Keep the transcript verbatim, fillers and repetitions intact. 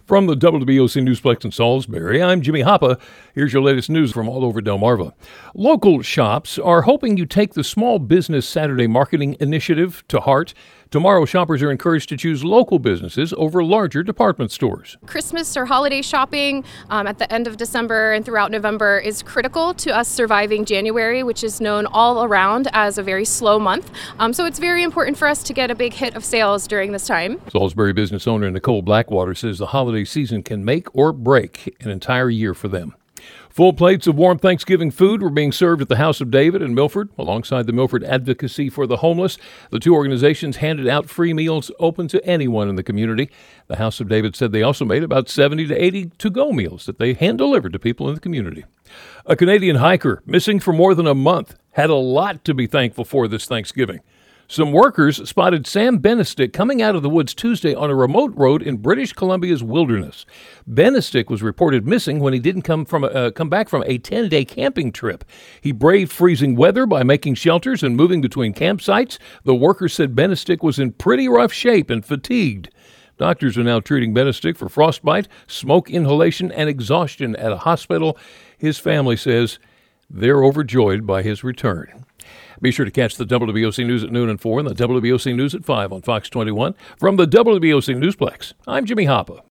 From the W B O C Newsplex in Salisbury, I'm Jimmy Hoppa. Here's your latest news from all over Delmarva. Local shops are hoping you take the Small Business Saturday Marketing Initiative to heart. Tomorrow, shoppers are encouraged to choose local businesses over larger department stores. Christmas or holiday shopping um, at the end of December and throughout November is critical to us surviving January, which is known all around as a very slow month. Um, so it's very important for us to get a big hit of sales during this time. Salisbury business owner Nicole Blackwater says the holiday season can make or break an entire year for them. Full plates of warm Thanksgiving food were being served at the House of David in Milford, alongside the Milford Advocacy for the Homeless. The two organizations handed out free meals open to anyone in the community. The House of David said they also made about seventy to eighty to-go meals that they hand-delivered to people in the community. A Canadian hiker, missing for more than a month, had a lot to be thankful for this Thanksgiving. Some workers spotted Sam Benestick coming out of the woods Tuesday on a remote road in British Columbia's wilderness. Benestick was reported missing when he didn't come from uh, come back from a ten-day camping trip. He braved freezing weather by making shelters and moving between campsites. The workers said Benestick was in pretty rough shape and fatigued. Doctors are now treating Benestick for frostbite, smoke inhalation, and exhaustion at a hospital. His family says they're overjoyed by his return. Be sure to catch the W B O C News at noon and four and the W B O C News at five on Fox twenty-one. From the W B O C Newsplex, I'm Jimmy Hoppa.